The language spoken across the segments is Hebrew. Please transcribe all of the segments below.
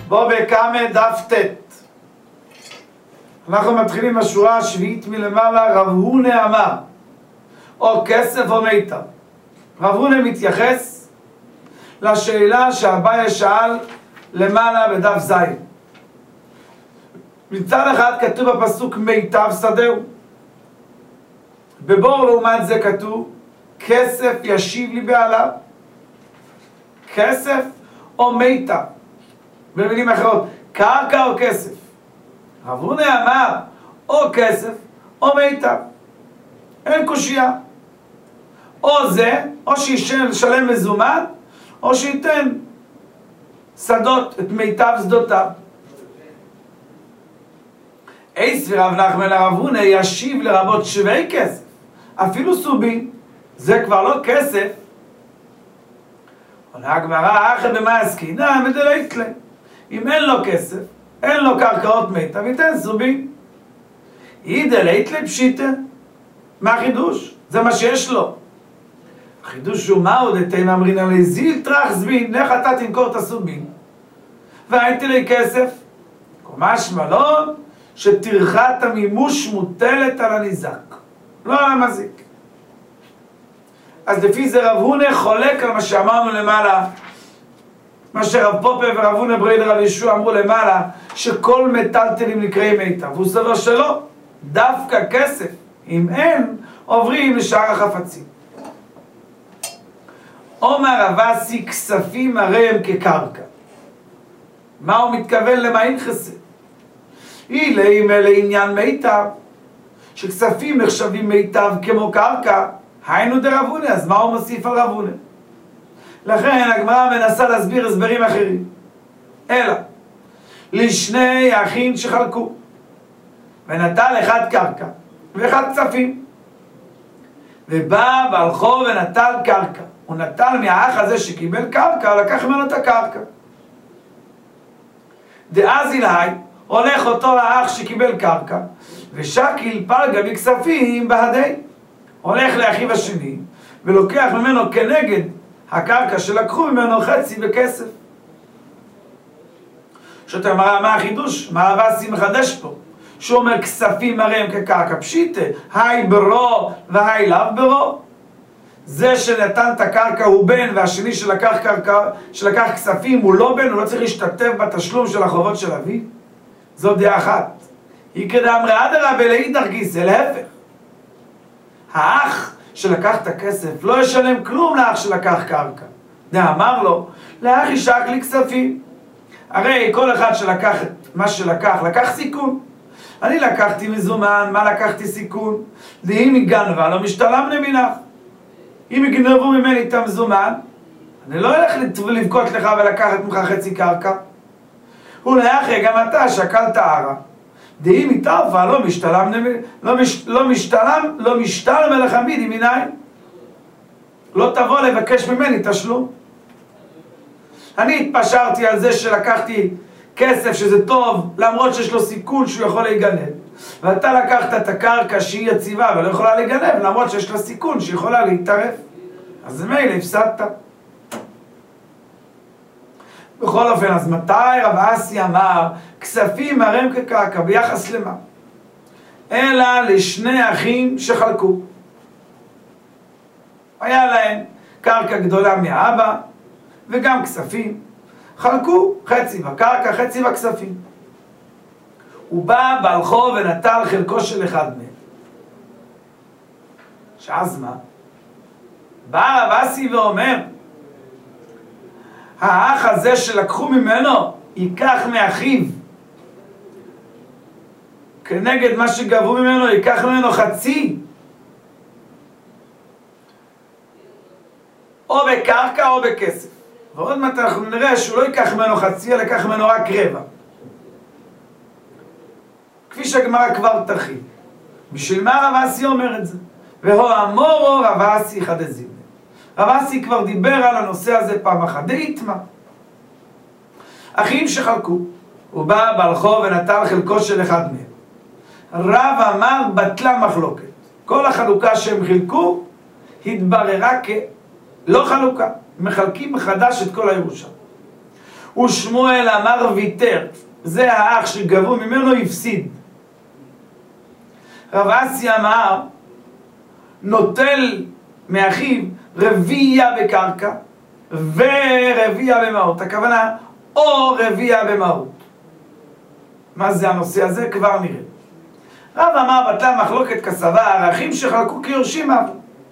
בוא בקמא דף ט'. אנחנו מתחילים בשורה השביעית מלמעלה. רב הונא אמר, או כסף או מיתר. רב הונא מתייחס לשאלה שאביי שאל למעלה בדף ז'. מצד אחד כתוב בפסוק מיטב שדהו, בבור לעומת זה כתוב כסף ישיב לי בעליו. כסף או מיטב, במילים אחרות, קרקע או כסף. רב הונא אמר או כסף או מיטב, אין קושיה. או זה, או שישלם מזומן, או שייתן שדות, את מיטב שדותיו. אייס ורב נחמן לרב הונא ישיב לרבות שווי כסף, אפילו סובין, זה כבר לא כסף. עונה הגמרא, אחרי במה עסקינן מדלית ליה. אם אין לו כסף, אין לו קרקעות מיטב, ייתן סובין. דלית ליה פשיטא. מה החידוש? זה מה שיש לו. החידוש הוא מהו דתנא אמרינן ליה זיל טרח זבין, לך אתה תמכור את הסובין והייתי לי כסף. משמע לא שטרחת המימוש מוטלת על הניזק, לא על המזיק. אז לפי זה רב הונא חולק על מה שאמרנו למעלה, מה שרב פופה ורב הונא ברי לרב ישוע אמרו למעלה, שכל מטלטלים נקראים מיטב, והוא סבר שלא, דווקא כסף, אם אין, עוברים לשאר החפצים. אומר רב אסי, כספים הרי הם כקרקע. מה הוא מתכוון למה אין חסד? אם אלה עניין מיטב, שכספים נחשבים מיטב כמו קרקע, היינו דרב הונא, אז מה הוא מוסיף על רב הונא? לכן הגמרא מנסה להסביר הסברים אחרים. אלא, לשני אחים שחלקו, ונטל אחד קרקע ואחד כספים, ובא בעל חוב ונטל קרקע. הוא נטל מהאח הזה שקיבל קרקע, לקח ממנו את הקרקע. דאז אילהי, הולך אותו האח שקיבל קרקע, ושקיל פלגה בכספים בהדי. הולך לאחיו השני, ולוקח ממנו כנגד הקרקע שלקחו ממנו חצי בכסף. שאתה אומר, מה החידוש? מה רב אסי מחדש פה? שהוא אומר כספים הרי הם כקרקע פשיטא, היי ברו והי לאו ברו. זה שנתן את הקרקע הוא בן, והשני שלקח כספים הוא לא בן, הוא לא צריך להשתתף בתשלום של החובות של אביו. זו דעה אחת. היא כדאמרי אדרבה לאידך גיסא, להפך. האח שלקח את הכסף לא ישלם כלום לאח שלקח קרקע. אמר לו, לאח ישק לי כספים. הרי כל אחד שלקח את מה שלקח, לקח סיכון. אני לקחתי מזומן, מה לקחתי סיכון? ואם היא גנבה, לא משתלם למינך. אם יגנבו ממני את המזומן, אני לא אלך לבכות לך ולקחת ממך חצי קרקע. ולאחרי גם אתה שקלת ערה. דהים מתערפה לא משתלם אליך מידי מנין. לא תבוא לבקש ממני תשלום. אני התפשרתי על זה שלקחתי כסף שזה טוב, למרות שיש לו סיכון שהוא יכול להיגנב. ואתה לקחת את הקרקע שהיא יציבה ולא יכולה להיגנב, למרות שיש לה סיכון שהיא יכולה להתערף. אז מילא הפסדת. בכל אופן, אז מתי רב אסי אמר כספים הרי הם כקרקע, ביחס למה? אלא לשני אחים שחלקו. היה להם קרקע גדולה מאבא וגם כספים. חלקו חצי בקרקע, חצי בכספים. הוא בא בעל חוב ונטל חלקו של אחד מהם. שאז מה? בא רב אסי ואומר, האח הזה שלקחו ממנו ייקח מאחיו כנגד מה שגבו ממנו, ייקח ממנו חצי, או בקרקע או בכסף. ועוד מעט אנחנו נראה שהוא לא ייקח ממנו חצי, אלא ייקח ממנו רק רבע, כפי שהגמרא כבר תרחיב. בשביל מה רב אסי אומר את זה? והוא אמורו רב אסי חדזים. רב אסי כבר דיבר על הנושא הזה פעם אחת, דאיתמא. אחים שחלקו, הוא בא בעל חוב ונטל חלקו של אחד מהם. רב אמר בטלה מחלוקת. כל החלוקה שהם חילקו התבררה כלא חלוקה. מחלקים מחדש את כל הירושה. ושמואל אמר ויתר, זה האח שגבו ממנו הפסיד. רב אסי אמר נוטל מאחיו רביע בקרקע ורביע במעות. הכוונה או רביע במעות. מה זה הנושא הזה? כבר נראה. רב אמר בטלה מחלוקת כסבה, האחים שחלקו כיורשים אבו.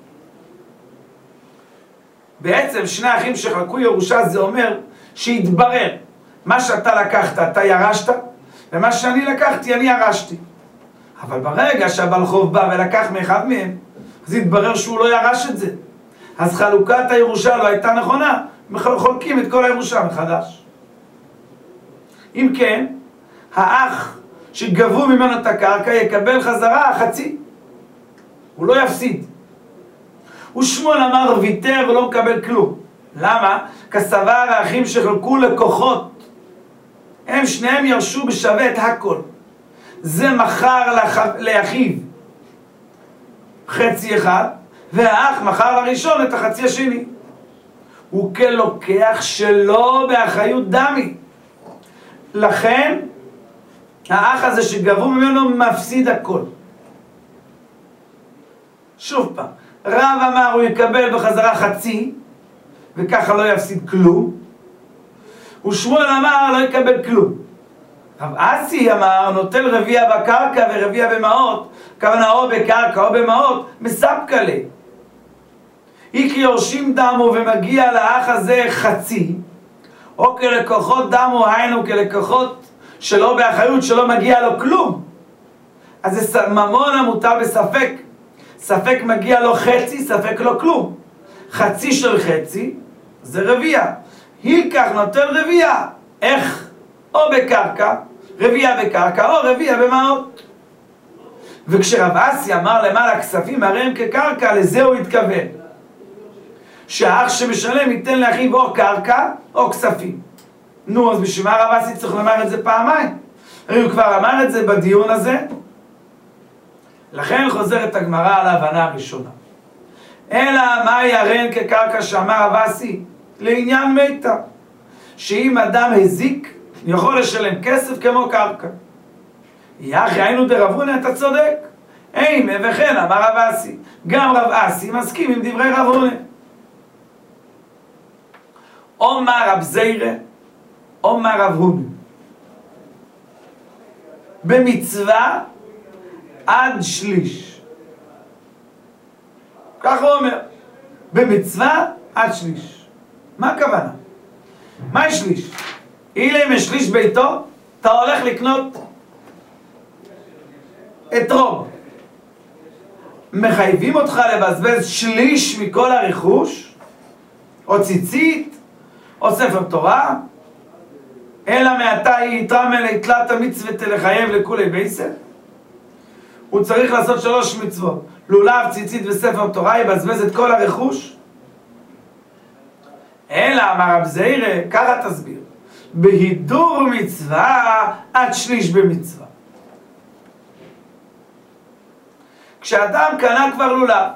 בעצם שני אחים שחלקו ירושה זה אומר שהתברר מה שאתה לקחת אתה ירשת ומה שאני לקחתי אני ירשתי. אבל ברגע שהבעל חוב בא ולקח מאחד מהם אז התברר שהוא לא ירש את זה, אז חלוקת הירושה לא הייתה נכונה, חולקים את כל הירושה מחדש. אם כן, האח שגבו ממנו את הקרקע יקבל חזרה חצי, הוא לא יפסיד. ושמואל אמר ויתר ולא מקבל כלום. למה? כסבר האחים שחלקו לקוחות, הם שניהם ירשו בשווה את הכל. זה מכר לאחיו חצי אחד, והאח מכר לראשון את החצי השני. הוא כלוקח שלא באחריות דמי. לכן האח הזה שגבו ממנו מפסיד הכל. שוב פעם, רב אמר הוא יקבל בחזרה חצי וככה לא יפסיד כלום, ושמואל אמר לא יקבל כלום. רב אסי אמר נוטל רביע בקרקע ורביע במעות, כוונה או בקרקע או במעות, מספקה לי. היא כיורשים דמו ומגיע לאח הזה חצי, או כלקוחות דמו, היינו כלקוחות שלא באחריות, שלא מגיע לו כלום. אז זה ממון המוטל בספק. ספק מגיע לו חצי, ספק לו כלום. חצי של חצי זה רביע. הילקח נוטל רביע. איך? או בקרקע, רביע בקרקע, או רביע במעות. וכשרב אסי אמר למעלה כספים הרי הם כקרקע, לזה הוא התכוון. שהאח שמשלם ייתן לאחיו או קרקע או כספים. נו, אז בשביל מה רב אסי צריך לומר את זה פעמיים? הרי הוא כבר אמר את זה בדיון הזה. לכן חוזרת הגמרא על ההבנה הראשונה. אלא מה ירן כקרקע שאמר רב אסי? לעניין מיתה. שאם אדם הזיק, יכול לשלם כסף כמו קרקע. יחי היינו דרבונה, אתה צודק. אימה וכן אמר רב אסי. גם רב אסי מסכים עם דברי רבונה. אומר רב זיירה, אומר רב הונא. במצווה עד שליש. כך הוא אומר. במצווה עד שליש. מה הכוונה? מה שליש? אם יש שליש ביתו, אתה הולך לקנות אתרוג. מחייבים אותך לבזבז שליש מכל הרכוש, או ציצית, או ספר תורה, אלא מעתה יתרם אלי תלת המצוות לחייב לכולי בייסר. הוא צריך לעשות 3 מצוות, לולב, ציצית וספר תורה, יבזבז את כל הרכוש. אלא אמר רב זיירה, ככה תסביר, בהידור מצווה עד שליש במצווה. כשאדם קנה כבר לולב,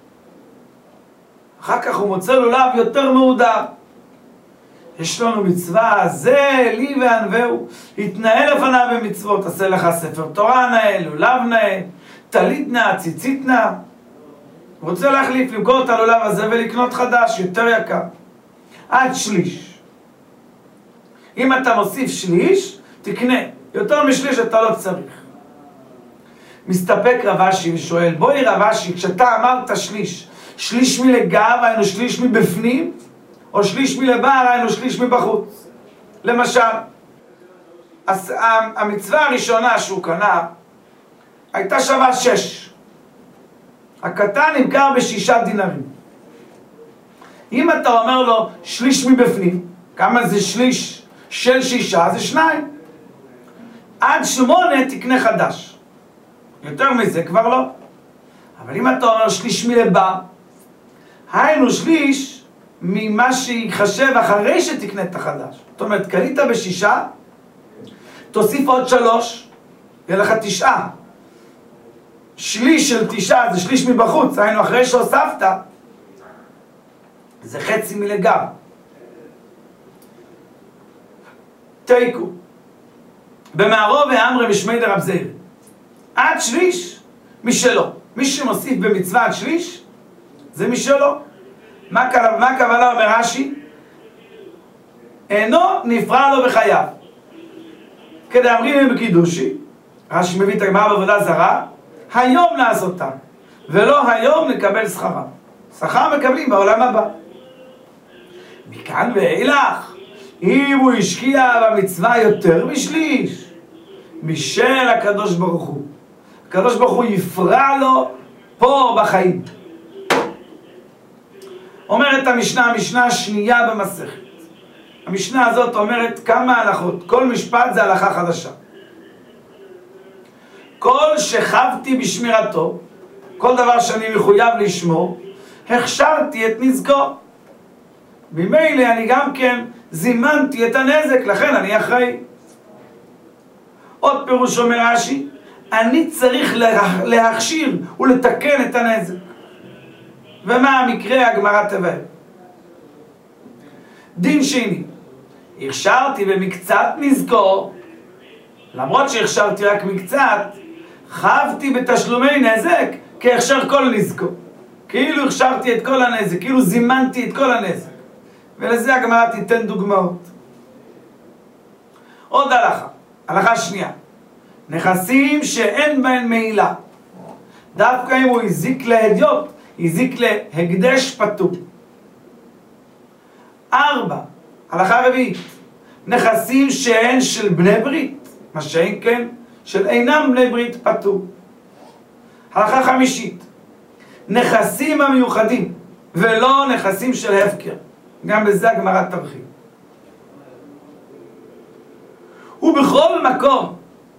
אחר כך הוא מוצא לולב יותר מהודר, יש לנו מצווה, זה לי וענווהו, התנהל לפניו במצוות, עשה לך ספר תורה נאה, לולב נאה, טלית נאה, ציצית נאה. הוא רוצה להחליף, למכור את הלולב הזה ולקנות חדש, יותר יקר. עד שליש. אם אתה מוסיף שליש, תקנה. יותר משליש אתה לא צריך. מסתפק רב אשי ושואל, בואי רב אשי, כשאתה אמרת שליש, שליש מלגב, היינו שליש מבפנים, או שליש מלבר, היינו שליש מבחוץ. למשל, המצווה הראשונה שהוא קנה, הייתה שווה 6. הקטן נמכר ב6 דינרים. אם אתה אומר לו שליש מבפנים, כמה זה שליש של 6? זה 2. עד 8 תקנה חדש. יותר מזה כבר לא. אבל אם אתה אומר שליש מלבר, היינו שליש ממה שיחשב אחרי שתקנה את החדש. זאת אומרת, קנית ב6, תוסיף עוד 3, יהיה לך 9. שליש של 9 זה שליש מבחוץ, היינו אחרי שהוספת, זה חצי מלגב. תיקו. במערו ואמרי משמי דרב זירא. עד שליש, משלו. מי שמוסיף במצווה עד שליש, זה משלו. מה הכוונה אומר רש"י? אינו נפרע לו בחייו. כדאמרינן בקידושי, רש"י מביא את הגמרא בעבודה זרה, היום לעשותם, ולא היום לקבל שכרם. שכר מקבלים בעולם הבא. מכאן ואילך, אם הוא השקיע במצווה יותר משליש, משל הקדוש ברוך הוא. הקדוש ברוך הוא יפרע לו פה בחיים. אומרת המשנה השנייה במסכת. המשנה הזאת אומרת כמה הלכות. כל משפט זה הלכה חדשה. כל שכבתי בשמירתו, כל דבר שאני מחויב לשמור, הכשרתי את נזקו. ממילא אני גם כן זימנתי את הנזק, לכן אני אחראי. עוד פירוש אומר רש"י, אני צריך להכשיר ולתקן את הנזק. ומה המקרה? הגמרא תבהר. דין שני, הכשרתי במקצת נזקו, למרות שהכשרתי רק מקצת, חבתי בתשלומי נזק כהכשר כל נזקו. כאילו הכשרתי את כל הנזק, כאילו זימנתי את כל הנזק. ולזה הגמרא תיתן דוגמאות. עוד הלכה, הלכה שנייה. נכסים שאין בהן מעילה. דווקא אם הוא הזיק להדיוט, הזיק להקדש פטור. 4. הלכה רביעית. נכסים שאין של בני ברית, מה שאין כן של אינם בני ברית פטור. הלכה חמישית. נכסים המיוחדים ולא נכסים של הפקר. גם בזה הגמרא תרחיב. ובכל מקום,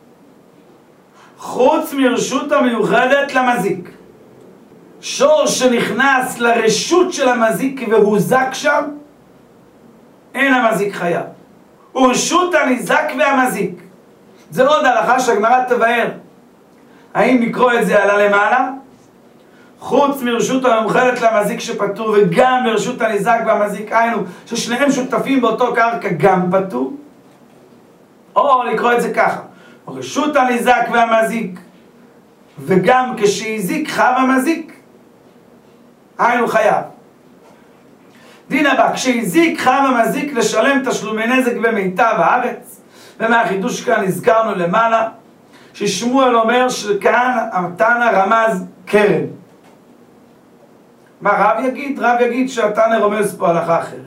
חוץ מרשות המיוחדת למזיק, שור שנכנס לרשות של המזיק והוזק שם, אין המזיק חייב. ורשות הניזק והמזיק, זה עוד הלכה שהגמרא תבהר. האם לקרוא את זה עלה למעלה? חוץ מרשות המיוחדת למזיק שפטור וגם מרשות הניזק והמזיק, היינו ששניהם שותפים באותו קרקע גם פטור, או לקרוא את זה ככה, רשות הניזק והמזיק וגם כשהזיק חב המזיק, היינו חייב. דין הבא, כשהזיק חב המזיק לשלם תשלומי נזק במיטב הארץ. ומהחידוש כאן הזכרנו למעלה ששמואל אומר שכאן התנא רמז קרן. מה רב יגיד? רב יגיד שהתנא רומז פה הלכה אחרת.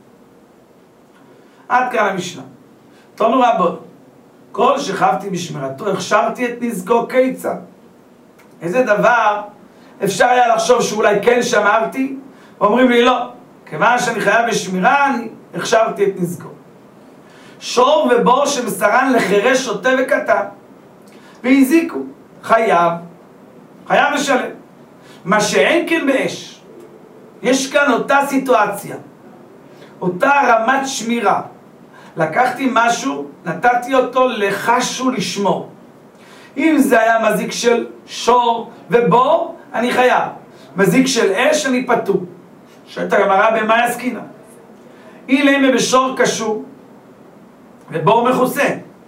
עד כאן המשנה. תנו רבון, כל שכבתי בשמירתו הכשרתי את נזקו כיצד. איזה דבר אפשר היה לחשוב שאולי כן שמרתי? אומרים לי לא, כיוון שאני חייב בשמירה אני הכשרתי את נזקו. שור ובור שמסרן לחירש שוטה וקטן והזיקו, חייב לשלם. מה שאין כן באש, יש כאן אותה סיטואציה, אותה רמת שמירה. לקחתי משהו, נתתי אותו לחש ולשמור. אם זה היה מזיק של שור ובור, אני חייב. מזיק של אש, אני פטור. שואלת הגמרא במה עסקינן? אילמה בשור קשור ובור מכוסה.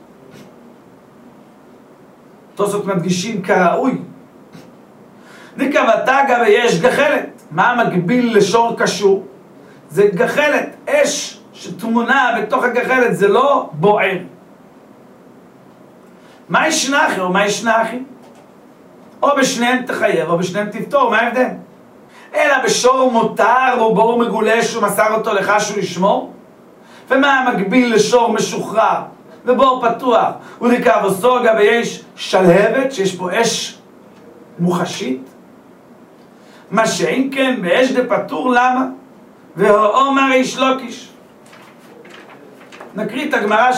תוספות מדגישים כראוי. דקבתא גבי יש גחלת. מה המקביל לשור קשור? זה גחלת, אש שתמונה בתוך הגחלת, זה לא בוער. מה ישנכי או מה ישנכי? או בשניהם תחייב או בשניהם תפתור, מה ההבדל? אלא בשור מותר או בור מגולש ומסר אותו לחש ולשמור? ומה המקביל לשור משוחרר ובור פתוח? ודקב עשו גבי יש שלהבת, שיש פה אש מוחשית? מה שאין כן באש דפטור, למה? והאומר איש לוקיש. נקריא את הגמרא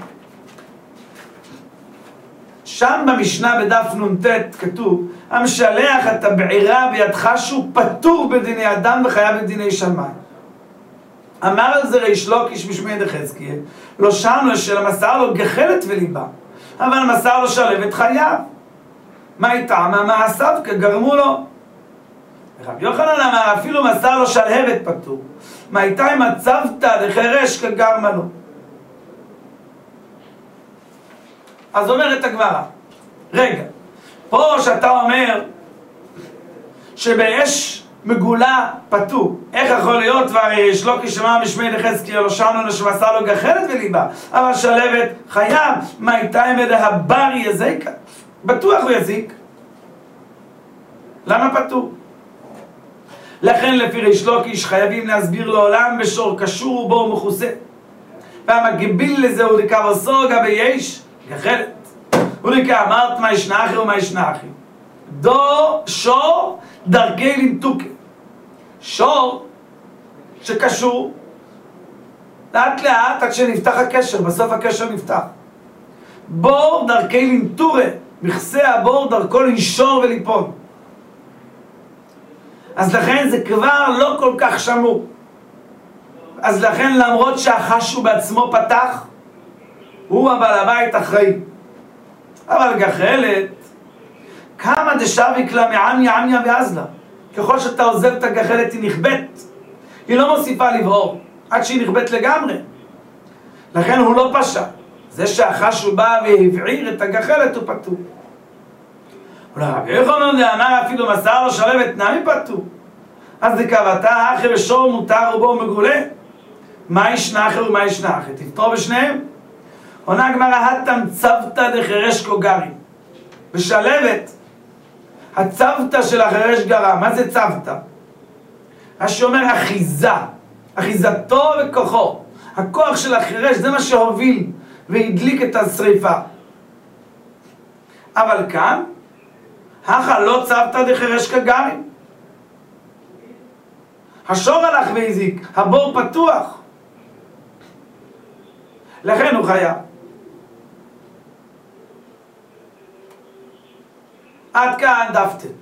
שם במשנה בדף נ"ט כתוב, המשלח את הבעירה בידך שהוא פטור בדיני אדם וחייב בדיני שמיים. אמר על זה ריש לוקיש משמי דחזקאל, לא שנו שלמסר לו גחלת וליבה, אבל מסר לו שלהבת חייב. מה איתם? המעשיו כגרמו לו. רבי יוחנן אמר אפילו מסר לו שלהבת פטור, מה איתה אם הצבת לחירש כגרמה לו. אז אומרת הגמרא, רגע, פה שאתה אומר שבאש מגולה פתו, איך יכול להיות? והרי שלוקי שמע משמי לחזקיה לא שמנו שמסר לו גחלת וליבה, אבל שלבת חייב, מה איתה הבר יזיקה? בטוח הוא יזיק. למה פתו? לכן לפי ריש לוקיש חייבים להסביר לעולם בשור קשור ובו הוא מכוסה. והמקביל לזה הוא דקה וסוגה ביש גחלת. הוא דקה אמרת מה ישנה אחי ומה ישנה אחי. שור דרכי למתוקה. שור שקשור לאט לאט עד שנפתח הקשר, בסוף הקשר נפתח. בור דרכי למתורה, מכסה הבור דרכו לנשור וליפול. אז לכן זה כבר לא כל כך שמור. אז לכן למרות שהחש הוא בעצמו פתח, הוא הבעל הבית אחראי. אבל גחלת, כמה דשאביק לה מעניה עניה ואזלה. ככל שאתה עוזב את הגחלת היא נכבט. היא לא מוסיפה לבעור, עד שהיא נכבט לגמרי. לכן הוא לא פשע. זה שהחש הוא בא והבעיר את הגחלת הוא פטור. רבי יוחנן דאמר אפילו מסר לו שלבת נמי פטור. אז דקבתה אחי ושור מותר ובו מגולה. מה ישנה אחי ומה ישנה אחי? תפתור בשניהם. עונה הגמרא התם צוותא דחרש קוגרי. בשלבת הצוותא של החרש גרה. מה זה צוותא? רש"י אומר אחיזה, אחיזתו וכוחו. הכוח של החרש זה מה שהוביל והדליק את השריפה. אבל כאן הכה לא צוותא דחרש קגרי. השור הלך והזיק, הבור פתוח, לכן הוא חייב. עד כאן דף ט.